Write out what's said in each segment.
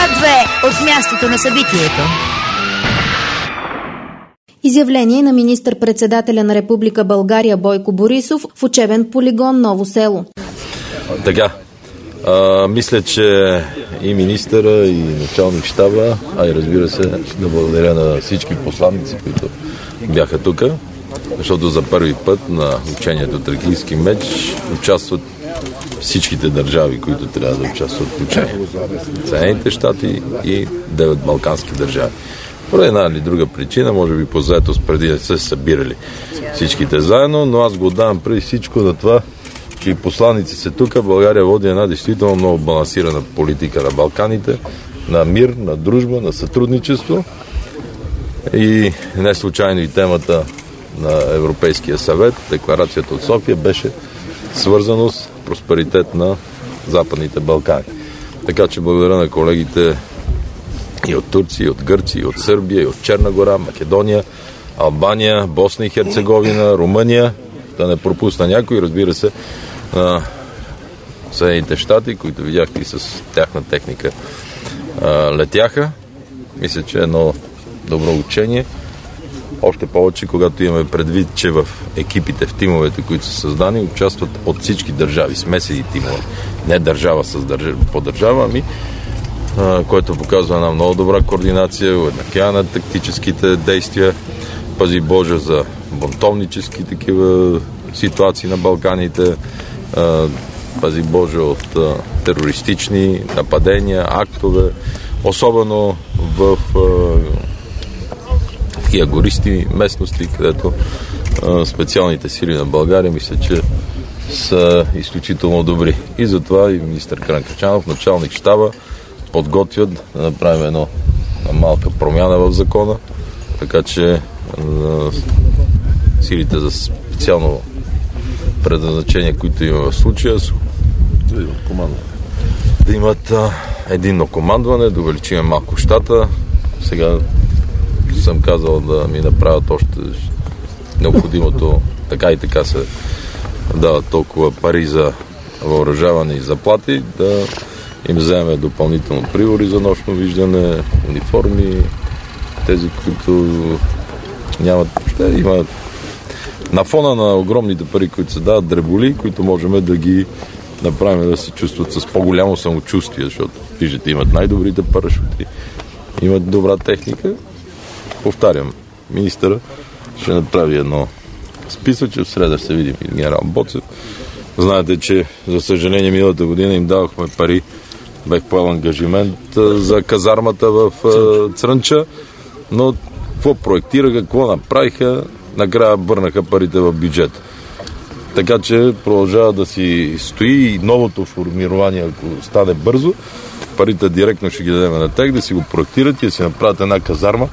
Град 2 от мястото на събитието. Изявление на министър-председателя на Република България Бойко Борисов в учебен полигон Ново село. Така, мисля, че и министъра, и началник щаба, а и разбира се, да благодаря на всички посланици, които бяха тук, защото за първи път на учението Тракийски меч участват всичките държави, които трябва да участват в учението. Съединените щати и 9 балкански държави. По една или друга причина, може би по заетост преди да се събирали всичките заедно, но аз го отдавам преди всичко на това, че и посланици са тук. България води една действително много балансирана политика на Балканите, на мир, на дружба, на сътрудничество. И не случайно и темата на Европейския съвет, декларацията от София, беше свързано с просперитет на Западните Балкани. Така че благодаря на колегите и от Турция, и от Гърция, и от Сърбия, и от Черна гора, Македония, Албания, Босна и Херцеговина, Румъния, да не пропусна някой, разбира се, на Съединените щати, които видяхте и с тяхна техника летяха. Мисля, че е едно добро учение. Още повече, когато имаме предвид, че в екипите, в тимовете, които са създани, участват от всички държави, смесени тимове. Не държава по държава, ами което показва една много добра координация, уеднаквяване на тактическите действия, пази Боже за бунтовнически такива ситуации на Балканите, пази Боже от терористични нападения, актове, особено в такива гористи местности, където специалните сили на България мисля, че са изключително добри. И затова и министър Каракачанов, началник щаба, подготвят да направим една малка промяна в закона, така че силите за специално предназначение, които има в случая, да имат единно командване, да увеличим малко щата. Сега съм казал да ми направят още необходимото, така и така се дават толкова пари за въоръжаване и заплати, да им вземе допълнително прибори за нощно виждане, униформи, тези, които нямат, ще имат на фона на огромните пари, които се дават, дреболи, които можем да ги направим да се чувстват с по-голямо самочувствие, защото виждате, имат най-добрите парашути, имат добра техника. Повтарям, министъра ще направи едно списъче, в среда ще се видим и генерал Боцев. Знаете, че за съжаление миналата година им давахме пари, бех поел ангажимент за казармата в Црънча, но какво проектираха, какво направиха, накрая върнаха парите в бюджета. Така че продължава да си стои и новото формирование, ако стане бързо, парите директно ще ги дадем на тях, да си го проектират и да си направят една казарма,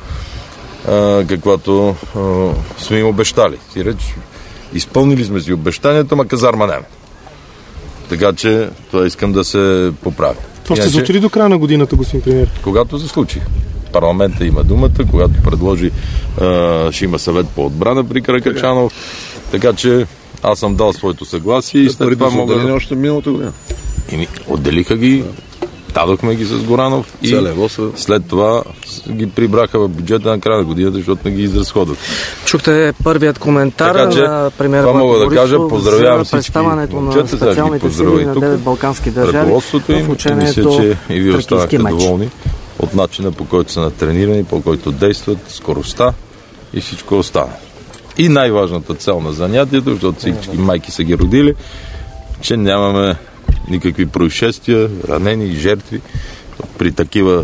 каквато сме им обещали. Си реч, изпълнили сме си обещанията, ма казарма няма. Така че това искам да се поправя. Това ще случи ли до края на годината, господин премиер? Когато се случи. Парламента има думата, когато предложи, ще има съвет по отбрана при Каракачанов. Така че аз съм дал своето съгласие и след това мога да... още миналата година. Отделиха ги, дадохме ги с Горанов и след това ги прибраха в бюджета на края на годината, защото не ги изразходват. Чухте първият коментар на премиера Бойко Борисов. Това мога да кажа, поздравявам всички представянето на специалните сили на 9 балкански държави в учението. Мисля, че и вие останахте доволни от начина, по който са натренирани, по който действат, скоростта и всичко остана. И най-важната цел на занятието, защото всички майки са ги родили, че нямаме никакви происшествия, ранени, жертви при такива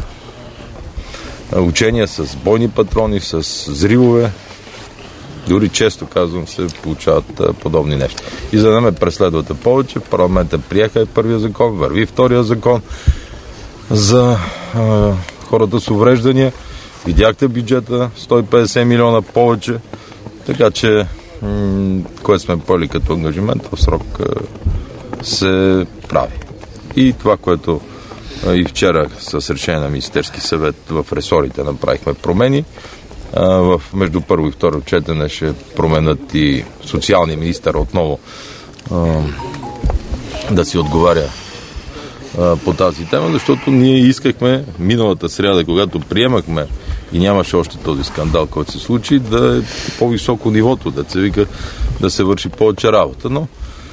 учения с бойни патрони, с взривове. Дори често, казвам, се получават подобни неща. И за да ме преследвате повече, в парламента приеха първия закон, върви втория закон за хората с увреждания. Видяхте бюджета, 150 милиона повече, така че което сме поели като ангажимент, в срок се прави. И това, което и вчера с решение на Министерски съвет в ресорите направихме промени, между първо и второ четене ще променят и социалния министър отново да си отговаря по тази тема, защото ние искахме миналата сряда, когато приемахме и нямаше още този скандал, който се случи, да е по-високо нивото, да се вика, да се върши повече работа, но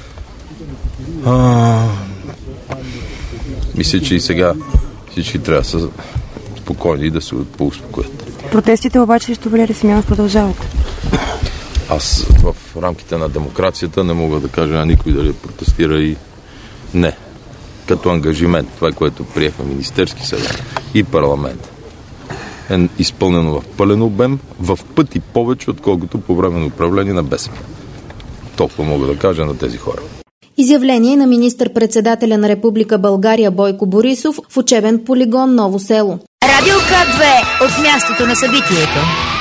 мисля, че и сега всички трябва да са спокойни и да се поуспокоят. Протестите обаче срещу Валери Симеонов продължават. Аз в рамките на демокрацията не мога да кажа на никой дали протестира и не. Като ангажимент, това, което приеха Министерски съвет и парламент, е изпълнено в пълен обем, в пъти повече, отколкото по време на управление на БСП. Толкова мога да кажа на тези хора. Изявление на министър-председателя на Република България Бойко Борисов в учебен полигон Ново село. Радио К2 от мястото на събитието.